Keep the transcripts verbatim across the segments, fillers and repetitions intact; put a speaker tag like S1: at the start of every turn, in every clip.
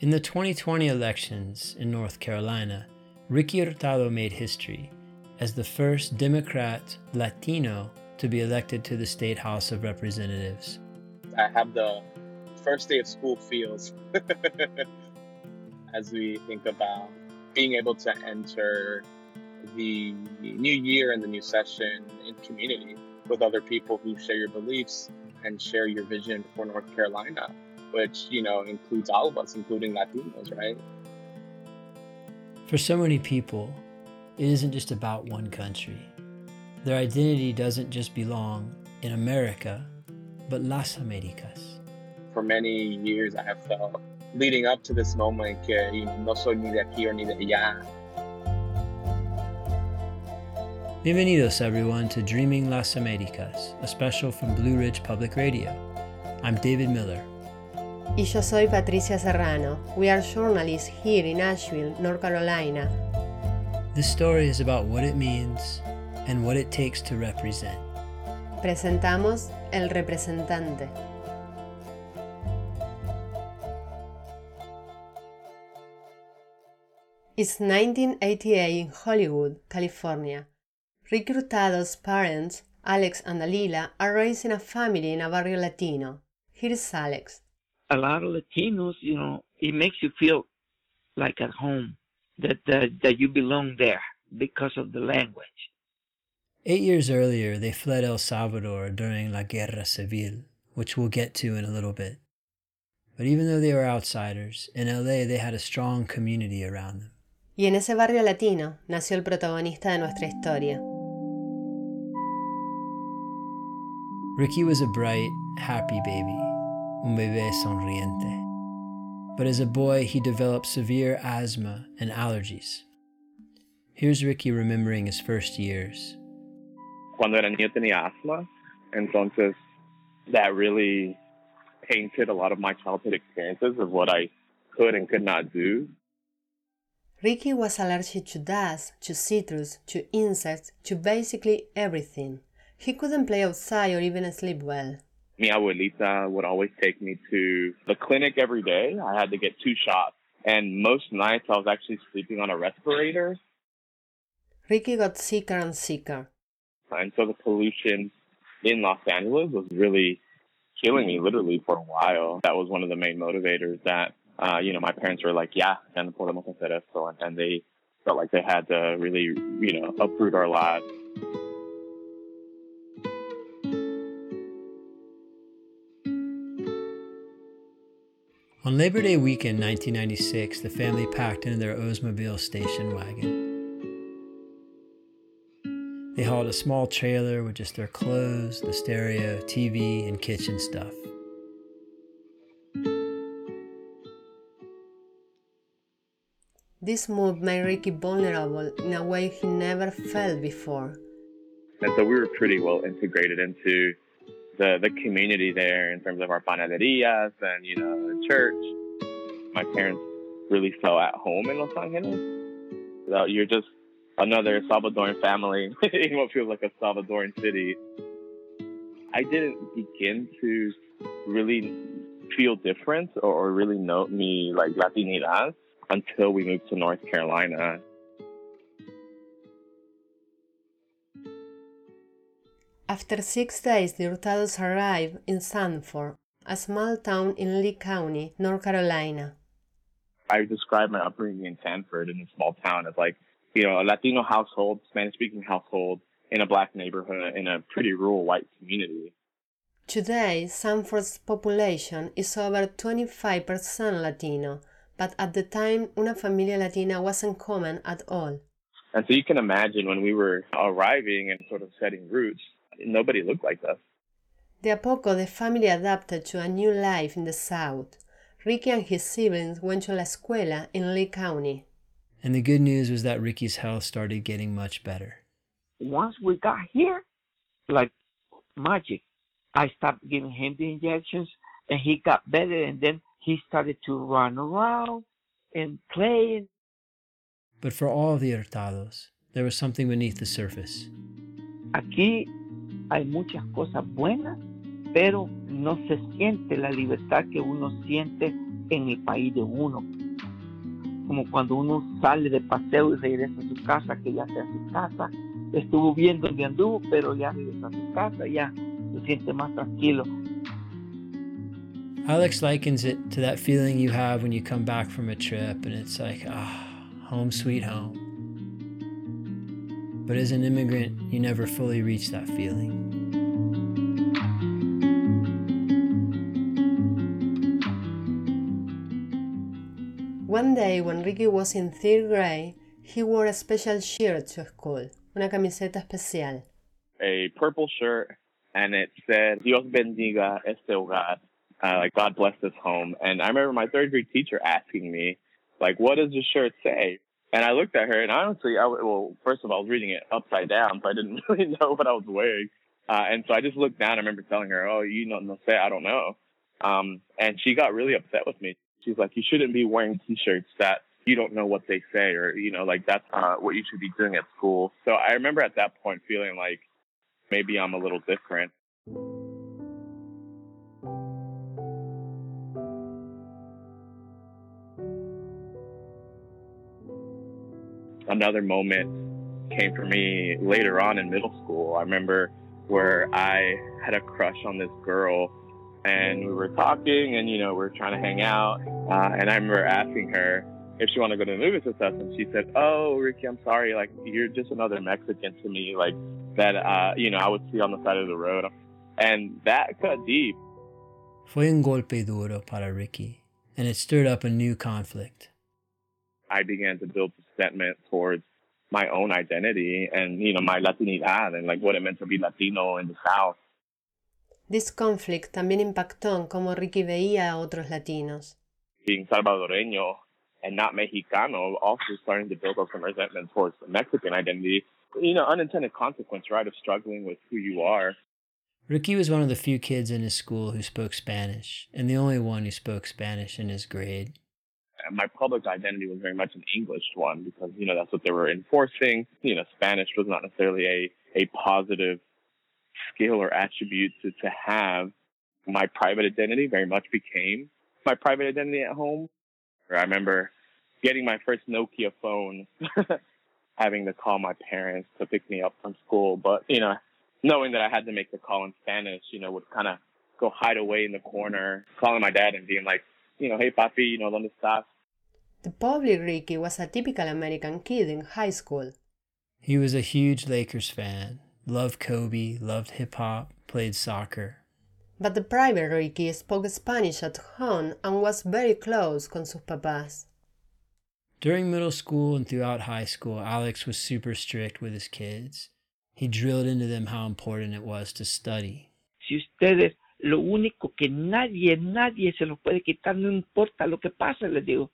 S1: In the twenty twenty elections in North Carolina, Ricky Hurtado made history as the first Democrat Latino to be elected to the State House of Representatives.
S2: I have the first day of school feels as we think about being able to enter the new year and the new session in community with other people who share your beliefs and share your vision for North Carolina, which, you know, includes all of us, including Latinos, right?
S1: For so many people, it isn't just about one country. Their identity doesn't just belong in America, but Las Americas.
S2: For many years, I have felt, leading up to this moment, que you know, no soy ni de aquí or ni de allá.
S1: Bienvenidos everyone to Dreaming Las Americas, a special from Blue Ridge Public Radio. I'm David Miller.
S3: Y yo soy Patricia Serrano. We are journalists here in Asheville, North Carolina.
S1: This story is about what it means and what it takes to represent.
S3: Presentamos El Representante. It's nineteen eighty-eight in Hollywood, California. Ricky Hurtado's parents, Alex and Dalila, are raising a family in a barrio Latino. Here's Alex.
S4: A lot of Latinos, you know, it makes you feel like at home, that, that, that you belong there because of the language.
S1: Eight years earlier, they fled El Salvador during La Guerra Civil, which we'll get to in a little bit. But even though they were outsiders, in L A they had a strong community around them.
S3: Y en ese barrio latino nació el protagonista de nuestra historia.
S1: Ricky was a bright, happy baby, un bebé sonriente. But as a boy, he developed severe asthma and allergies. Here's Ricky remembering his first years.
S2: Cuando era niño tenía asma, entonces that really painted a lot of my childhood experiences of what I could and could not do.
S3: Ricky was allergic to dust, to citrus, to insects, to basically everything. He couldn't play outside or even sleep well.
S2: Mi abuelita would always take me to the clinic every day. I had to get two shots. And most nights I was actually sleeping on a respirator.
S3: Ricky got sicker and sicker.
S2: And so the pollution in Los Angeles was really killing me literally for a while. That was one of the main motivators that, uh, you know, my parents were like, yeah, ya no podemos hacer esto. And they felt like they had to really, you know, uproot our lives.
S1: On Labor Day weekend nineteen ninety-six, the family packed into their Oldsmobile station wagon. They hauled a small trailer with just their clothes, the stereo, T V, and kitchen stuff.
S3: This move made Ricky vulnerable in a way he never felt before.
S2: And so we were pretty well integrated into the, the community there in terms of our panaderias and, you know, church. My parents really felt at home in Los Angeles. So you're just another Salvadoran family in what feels like a Salvadoran city. I didn't begin to really feel different or really know me like Latinidad until we moved to North Carolina.
S3: After six days, the Hurtados arrived in Sanford, a small town in Lee County, North Carolina.
S2: I describe my upbringing in Sanford, in a small town, as like, you know, a Latino household, Spanish-speaking household, in a black neighborhood, in a pretty rural white community.
S3: Today, Sanford's population is over twenty-five percent Latino, but at the time, una familia latina wasn't common at all.
S2: And so you can imagine when we were arriving and sort of setting roots, nobody looked like us.
S3: De a poco, the family adapted to a new life in the South. Ricky and his siblings went to la escuela in Lee County.
S1: And the good news was that Ricky's health started getting much better.
S4: Once we got here, like magic, I stopped giving him the injections and he got better, and then he started to run around and play.
S1: But for all of the Hurtados, there was something beneath the surface.
S4: Aquí hay muchas cosas buenas, pero no se siente la libertad que uno siente en el país de uno. Como cuando uno sale de paseo y regresa a su casa, que ya sea su casa, estuvo bien donde anduvo, pero ya regresa a su casa, ya se siente más tranquilo.
S1: Alex likens it to that feeling you have when you come back from a trip and it's like, ah, oh, home sweet home. But as an immigrant, you never fully reach that feeling.
S3: One day when Ricky was in third grade, he wore a special shirt to school, una camiseta especial.
S2: A purple shirt, and it said, Dios bendiga este hogar. Uh, like, God bless this home. And I remember my third grade teacher asking me, like, what does the shirt say? And I looked at her, and honestly, I, well, first of all, I was reading it upside down, so I didn't really know what I was wearing. Uh, and so I just looked down. I remember telling her, oh, you know, no sé, I don't know. Um, and she got really upset with me. She's like, you shouldn't be wearing T-shirts that you don't know what they say, or, you know, like, that's uh, what you should be doing at school. So I remember at that point feeling like maybe I'm a little different. Another moment came for me later on in middle school. I remember where I had a crush on this girl, and we were talking, and, you know, we were trying to hang out. Uh, and I remember asking her if she wanted to go to the movies with us, and she said, oh, Ricky, I'm sorry, like, you're just another Mexican to me, like, that, uh, you know, I would see on the side of the road. And that cut deep.
S1: Fue un golpe duro para Ricky, and it stirred up a new conflict.
S2: I began to build resentment towards my own identity and, you know, my Latinidad and, like, what it meant to be Latino in the South.
S3: This conflict también impactó en cómo Ricky veía a otros latinos.
S2: Being salvadoreño and not Mexicano, also starting to build up some resentment towards the Mexican identity. You know, unintended consequence, right, of struggling with who you are.
S1: Ricky was one of the few kids in his school who spoke Spanish, and the only one who spoke Spanish in his grade.
S2: And my public identity was very much an English one because, you know, that's what they were enforcing. You know, Spanish was not necessarily a, a positive skill or attribute to, to have. My private identity very much became my private identity at home. I remember getting my first Nokia phone, having to call my parents to pick me up from school. But, you know, knowing that I had to make the call in Spanish, you know, would kind of go hide away in the corner, calling my dad and being like, you know, hey, papi, you know, ¿dónde estás?
S3: The public Ricky was a typical American kid in high school.
S1: He was a huge Lakers fan, loved Kobe, loved hip-hop, played soccer.
S3: But the private Ricky spoke Spanish at home and was very close con sus papás.
S1: During middle school and throughout high school, Alex was super strict with his kids. He drilled into them how important it was to study.
S4: Si ustedes, lo único que nadie, nadie se los puede quitar, no importa lo que pase, les digo,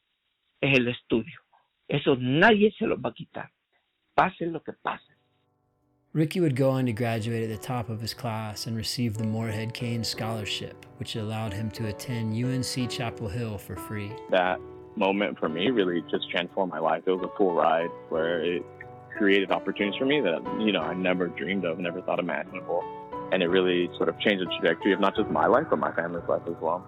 S4: es el estudio. Eso nadie se los va a quitar. Pase lo que pase.
S1: Ricky would go on to graduate at the top of his class and receive the Moorhead Keynes Scholarship, which allowed him to attend U N C Chapel Hill for free.
S2: That moment for me really just transformed my life. It was a full ride where it created opportunities for me that, you know, I never dreamed of, never thought imaginable. And it really sort of changed the trajectory of not just my life, but my family's life as well.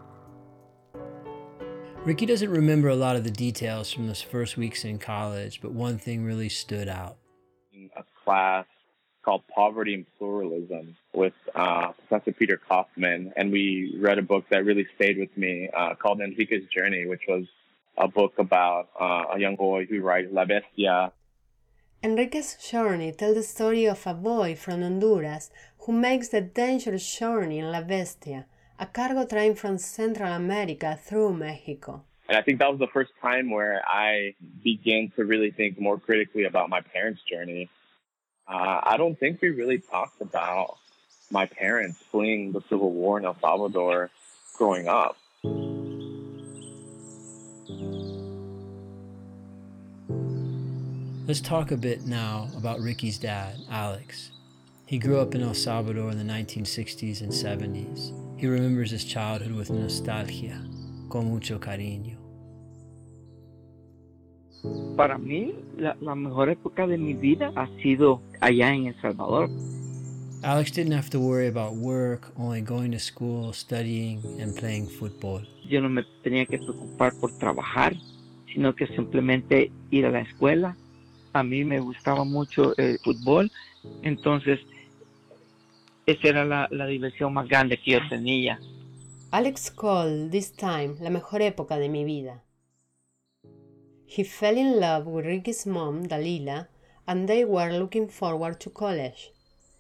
S1: Ricky doesn't remember a lot of the details from those first weeks in college, but one thing really stood out.
S2: In a class called Poverty and Pluralism with uh, Professor Peter Kaufman, and we read a book that really stayed with me uh, called Enrique's Journey, which was a book about uh, a young boy who writes La Bestia.
S3: Enrique's Journey tells the story of a boy from Honduras who makes the dangerous journey in La Bestia, a cargo train from Central America through Mexico.
S2: And I think that was the first time where I began to really think more critically about my parents' journey. Uh, I don't think we really talked about my parents fleeing the Civil War in El Salvador growing up.
S1: Let's talk a bit now about Ricky's dad, Alex. He grew up in El Salvador in the nineteen sixties and seventies. He remembers his childhood with nostalgia, con mucho cariño.
S4: Para mí, la, la mejor época de mi vida ha sido allá en El Salvador.
S1: Alex didn't have to worry about work, only going to school, studying, and playing football.
S4: Yo no me tenía que preocupar por trabajar, sino que simplemente ir a la escuela. A mí me gustaba mucho el fútbol, entonces esa era la, la diversión más grande que yo tenía.
S3: Alex called this time la mejor época de mi vida. He fell in love with Ricky's mom, Dalila, and they were looking forward to college.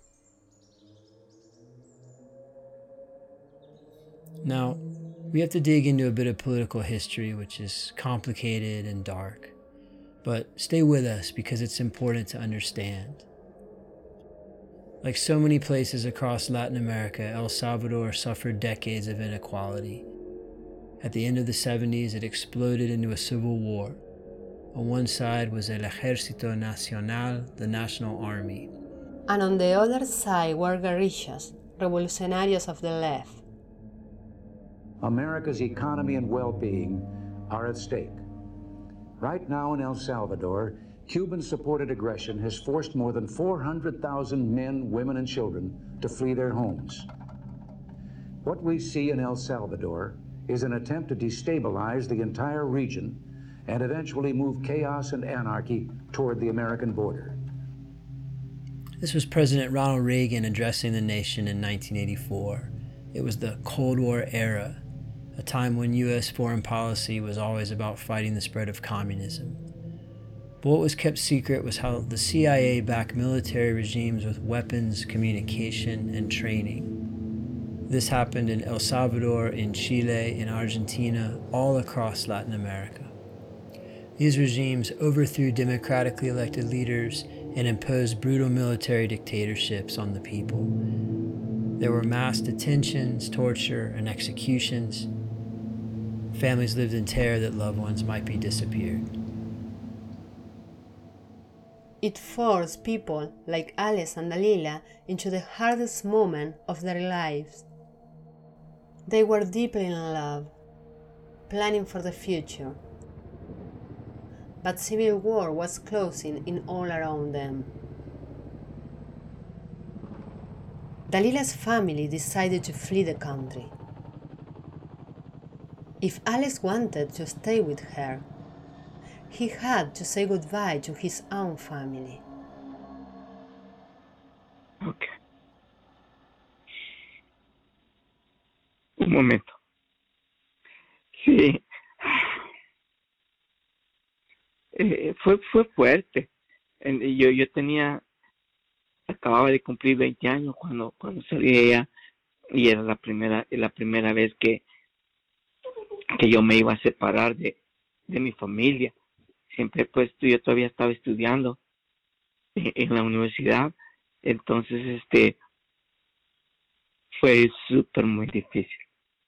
S1: Now, we have to dig into a bit of political history, which is complicated and dark. But stay with us because it's important to understand. Like so many places across Latin America, El Salvador suffered decades of inequality. At the end of the seventies, it exploded into a civil war. On one side was El Ejército Nacional, the National Army.
S3: And on the other side were guerrillas, revolucionarios of the left.
S5: America's economy and well-being are at stake. Right now in El Salvador, Cuban-supported aggression has forced more than four hundred thousand men, women, and children to flee their homes. What we see in El Salvador is an attempt to destabilize the entire region and eventually move chaos and anarchy toward the American border.
S1: This was President Ronald Reagan addressing the nation in nineteen eighty-four. It was the Cold War era, a time when U S foreign policy was always about fighting the spread of communism. But what was kept secret was how the C I A backed military regimes with weapons, communication, and training. This happened in El Salvador, in Chile, in Argentina, all across Latin America. These regimes overthrew democratically elected leaders and imposed brutal military dictatorships on the people. There were mass detentions, torture, and executions. Families lived in terror that loved ones might be disappeared.
S3: It forced people like Alex and Dalila into the hardest moment of their lives. They were deeply in love, planning for the future. But civil war was closing in all around them. Dalila's family decided to flee the country. If Alex wanted to stay with her, he had to say goodbye to his own family.
S4: Okay. Un momento. Sí. Eh, fue, fue fuerte. Yo, yo tenía, acababa de cumplir veinte años cuando, cuando salí de ella, y era la primera, la primera vez que, que yo me iba a separar de, de mi familia. Siempre pues yo todavía estaba estudiando en, en la universidad, entonces este fue súper muy difícil,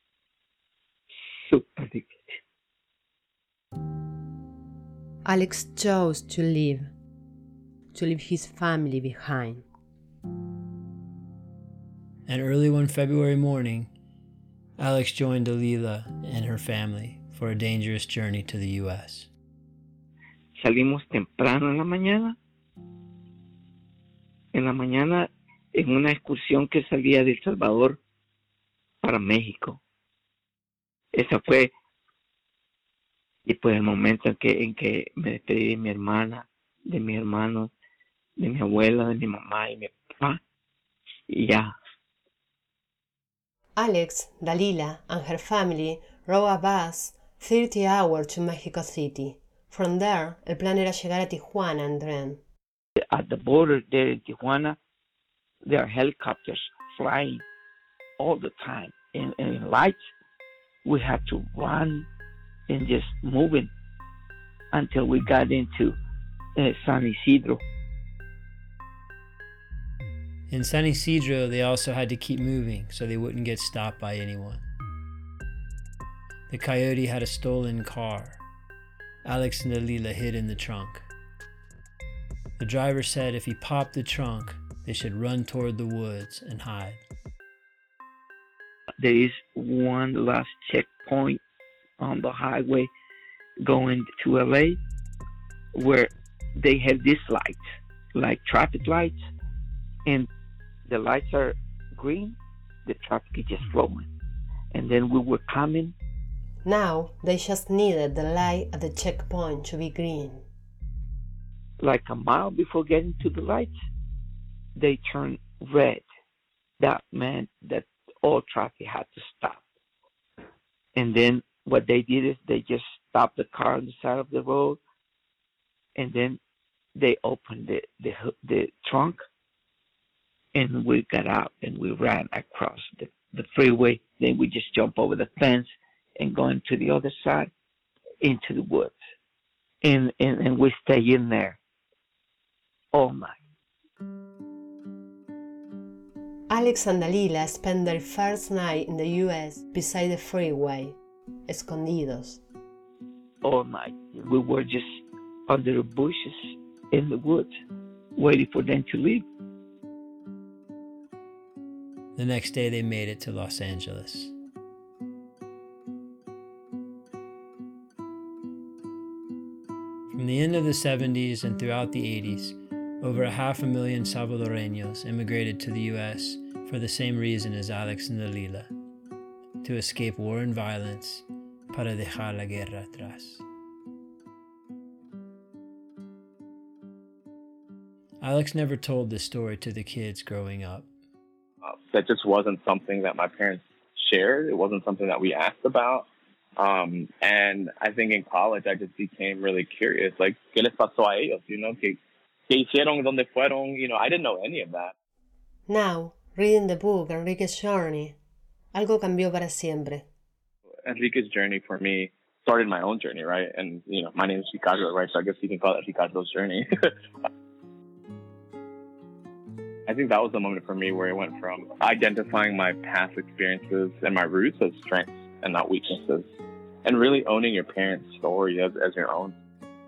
S4: súper difícil.
S3: Alex chose to leave, to leave his family behind.
S1: And early one February morning, Alex joined Dalila and her family for a dangerous journey to the U S.
S4: Salimos temprano en la mañana, en la mañana en una excursión que salía de El Salvador para México. Esa fue, y pues el momento en que, en que me despedí de mi hermana, de mi hermano, de mi abuela, de mi mamá y mi papá, y ya.
S3: Alex, Dalila, and her family rode a bus thirty hours to Mexico City. From there, el plan era llegar a Tijuana and then.
S4: At the border there in Tijuana, there are helicopters flying all the time. And, and lights, we had to run and just moving until we got into uh, San Isidro.
S1: In San Isidro, they also had to keep moving so they wouldn't get stopped by anyone. The coyote had a stolen car. Alex and Dalila hid in the trunk. The driver said if he popped the trunk, they should run toward the woods and hide.
S4: There is one last checkpoint on the highway going to L A where they have these lights, like traffic lights, and the lights are green, the traffic is just flowing. And then we were coming.
S3: Now they just needed the light at the checkpoint to be green.
S4: Like a mile before getting to the lights, they turned red. That meant that all traffic had to stop. And then what they did is they just stopped the car on the side of the road, and then they opened the, the, the trunk, and we got out and we ran across the, the freeway. Then we just jumped over the fence and going to the other side into the woods. And, and, and we stay in there all night.
S3: Alex and Dalila spent their first night in the U S beside the freeway, escondidos.
S4: All night. We were just under the bushes in the woods, waiting for them to leave.
S1: The next day they made it to Los Angeles. From the end of the seventies and throughout the eighties, over a half a million Salvadoreños immigrated to the U S for the same reason as Alex and Dalila, to escape war and violence, para dejar la guerra atrás. Alex never told this story to the kids growing up.
S2: Uh, that just wasn't something that my parents shared. It wasn't something that we asked about. Um, and I think in college, I just became really curious, like, ¿qué les pasó a ellos? You know, ¿qué, qué hicieron? ¿Dónde fueron? You know, I didn't know any of that.
S3: Now, reading the book Enrique's Journey, algo cambió para siempre.
S2: Enrique's journey for me started my own journey, right? And, you know, my name is Ricardo, right? So I guess you can call it Ricardo's journey. I think that was the moment for me where it went from identifying my past experiences and my roots as strengths and not weaknesses, and really owning your parents' story as, as your own.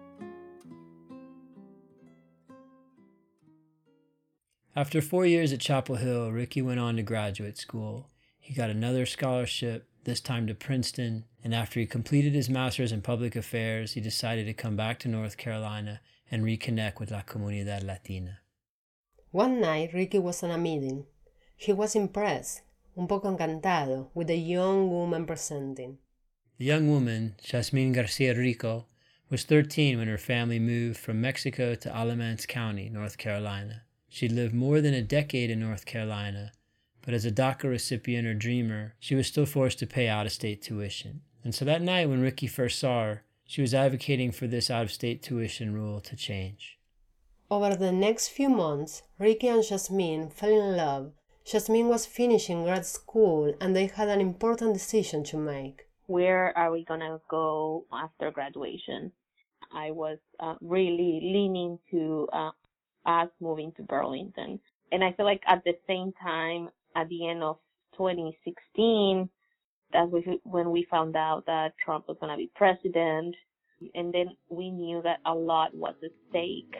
S1: After four years at Chapel Hill, Ricky went on to graduate school. He got another scholarship, this time to Princeton, and after he completed his master's in public affairs, he decided to come back to North Carolina and reconnect with La Comunidad Latina.
S3: One night, Ricky was in a meeting. He was impressed, un poco encantado, with the young woman presenting.
S1: The young woman, Jasmine Garcia Rico, was thirteen when her family moved from Mexico to Alamance County, North Carolina. She'd lived more than a decade in North Carolina, but as a DACA recipient or dreamer, she was still forced to pay out-of-state tuition. And so that night when Ricky first saw her, she was advocating for this out-of-state tuition rule to change.
S3: Over the next few months, Ricky and Jasmine fell in love. Jasmine was finishing grad school and they had an important decision to make.
S6: Where are we going to go after graduation? I was uh, really leaning to uh, us moving to Burlington. And I feel like at the same time, at the end of twenty sixteen, that's when we found out that Trump was going to be president. And then we knew that a lot was at stake.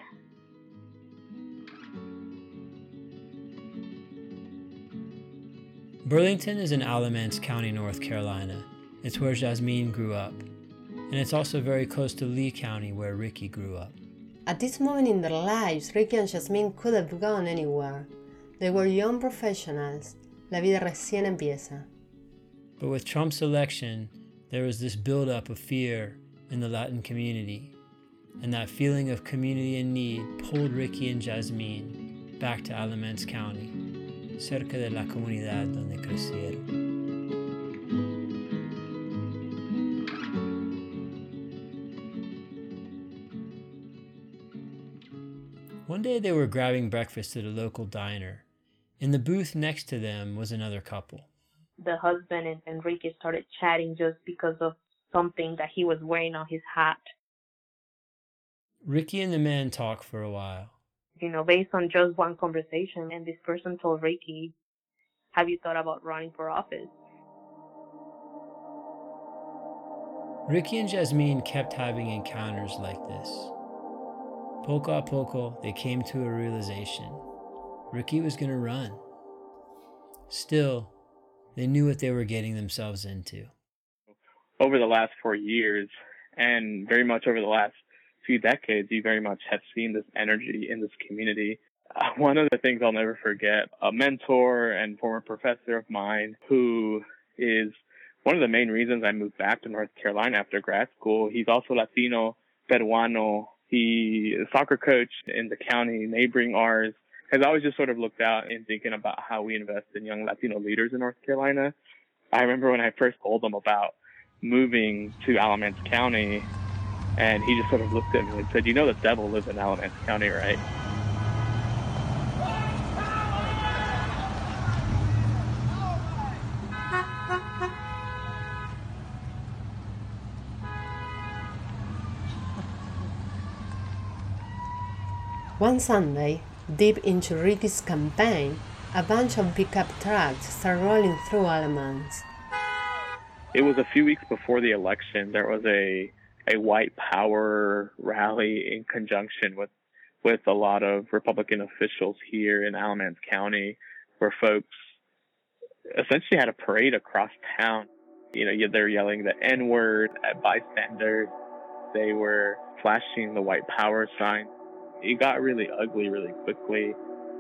S1: Burlington is in Alamance County, North Carolina. It's where Jasmine grew up. And it's also very close to Lee County, where Ricky grew up.
S3: At this moment in their lives, Ricky and Jasmine could have gone anywhere. They were young professionals. La vida recién empieza.
S1: But with Trump's election, there was this buildup of fear in the Latin community. And that feeling of community in need pulled Ricky and Jasmine back to Alamance County, cerca de la comunidad donde crecieron. One day they were grabbing breakfast at a local diner. In the booth next to them was another couple.
S6: The husband and Enrique started chatting just because of something that he was wearing on his hat.
S1: Ricky and the man talked for a while.
S6: You know, based on just one conversation, and this person told Ricky, have you thought about running for office?
S1: Ricky and Jasmine kept having encounters like this. Poco a poco, they came to a realization. Ricky was going to run. Still, they knew what they were getting themselves into.
S2: Over the last four years, and very much over the last few decades, you very much have seen this energy in this community Uh, one of the things I'll never forget, a mentor and former professor of mine who is one of the main reasons I moved back to North Carolina after grad school. He's also Latino, Peruano. He is a soccer coach in the county neighboring ours. Has always just sort of looked out and thinking about how we invest in young Latino leaders in North Carolina. I remember when I first told him about moving to Alamance County, and he just sort of looked at me and said, "You know the devil lives in Alamance County, right?"
S3: One Sunday, deep into Ricky's campaign, a bunch of pickup trucks start rolling through Alamance.
S2: It was a few weeks before the election. There was a a white power rally in conjunction with with a lot of Republican officials here in Alamance County, where folks essentially had a parade across town. You know, they're yelling the N-word at bystanders. They were flashing the white power sign. It got really ugly really quickly.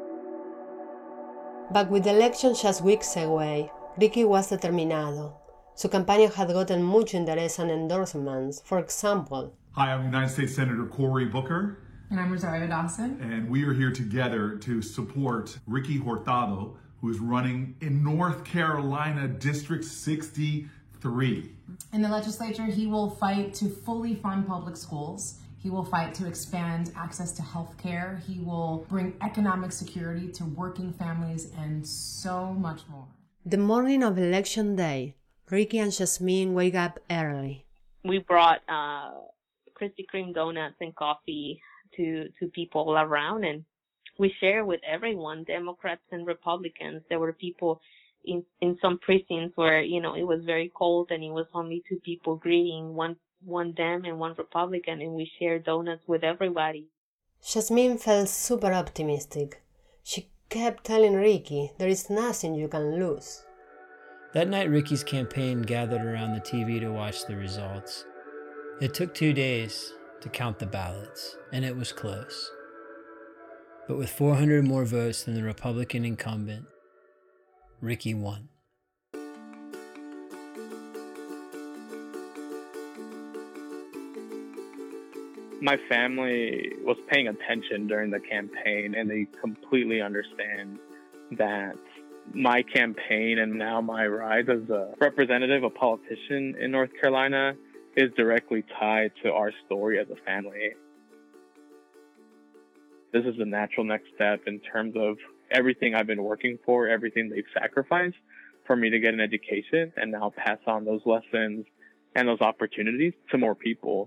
S3: But with the election just weeks away, Ricky was determinado. Su campaña had gotten mucho interés and endorsements. For example,
S7: hi, I'm United States Senator Cory Booker.
S8: And I'm Rosario Dawson.
S7: And we are here together to support Ricky Hurtado, who is running in North Carolina District sixty-three.
S8: In the legislature, he will fight to fully fund public schools. He will fight to expand access to health care. He will bring economic security to working families and so much more.
S3: The morning of election day, Ricky and Jasmine wake up early.
S6: We brought uh, Krispy Kreme donuts and coffee to, to people around, and we share with everyone, Democrats and Republicans. There were people in, in some precincts where, you know, it was very cold and it was only two people greeting, one one Dem and one Republican, and we shared donuts with everybody.
S3: Jasmine felt super optimistic. She kept telling Ricky, there is nothing you can lose.
S1: That night, Ricky's campaign gathered around the T V to watch the results. It took two days to count the ballots, and it was close. But with four hundred more votes than the Republican incumbent, Ricky won.
S2: My family was paying attention during the campaign, and they completely understand that my campaign and now my rise as a representative, a politician in North Carolina, is directly tied to our story as a family. This is the natural next step in terms of everything I've been working for, everything they've sacrificed for me to get an education and now pass on those lessons and those opportunities to more people.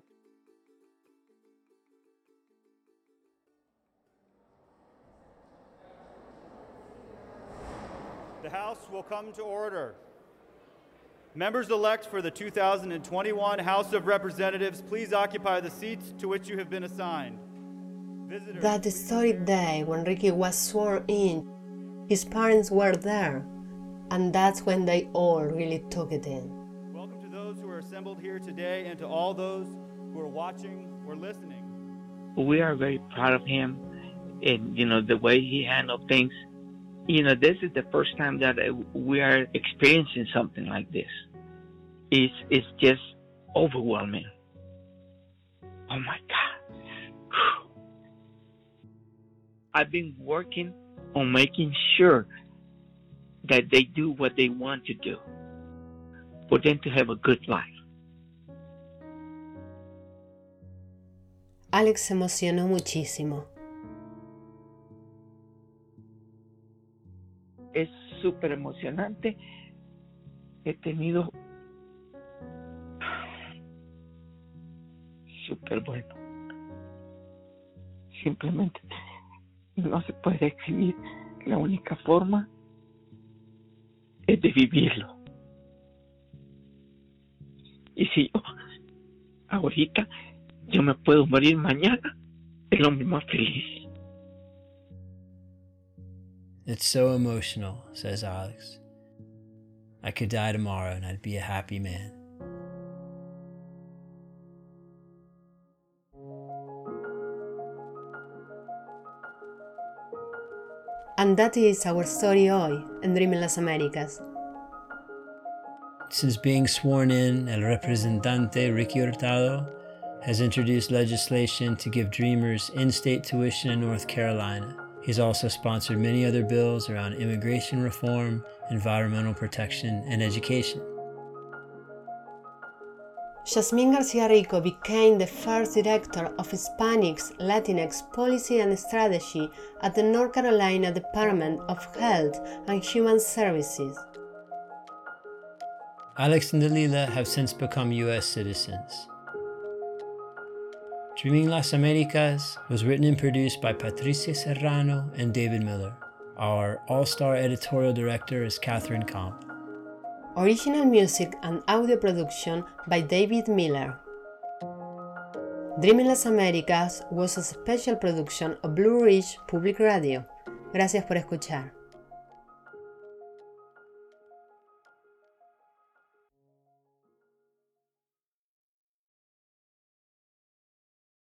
S9: The House will come to order. Members-elect for the two thousand twenty-one House of Representatives, please occupy the seats to which you have been assigned. Visitors,
S3: that historic day when Ricky was sworn in, his parents were there, and that's when they all really took it in.
S9: Welcome to those who are assembled here today and to all those who are watching or listening.
S4: We are very proud of him and, you know, the way he handled things. You know, this is the first time that we are experiencing something like this. It's, it's just overwhelming. Oh my God. I've been working on making sure that they do what they want to do, for them to have a good life.
S3: Alex se emocionó muchísimo.
S4: Es súper emocionante. He tenido súper bueno. Simplemente no se puede escribir. La única forma es de vivirlo. Y si yo ahorita yo me puedo morir mañana, es lo mismo feliz.
S1: It's so emotional, says Alex. I could die tomorrow and I'd be a happy man.
S3: And that is our story hoy en Dream en las Américas.
S1: Since being sworn in, El Representante Ricky Hurtado has introduced legislation to give Dreamers in-state tuition in North Carolina. He's also sponsored many other bills around immigration reform, environmental protection, and education.
S3: Yasmín García Rico became the first director of Hispanics, Latinx Policy and Strategy at the North Carolina Department of Health and Human Services.
S1: Alex and Dalila have since become U S citizens. Dreaming Las Americas was written and produced by Patricia Serrano and David Miller. Our all-star editorial director is Catherine Comp.
S3: Original music and audio production by David Miller. Dream en las Américas was a special production of Blue Ridge Public Radio. Gracias por escuchar.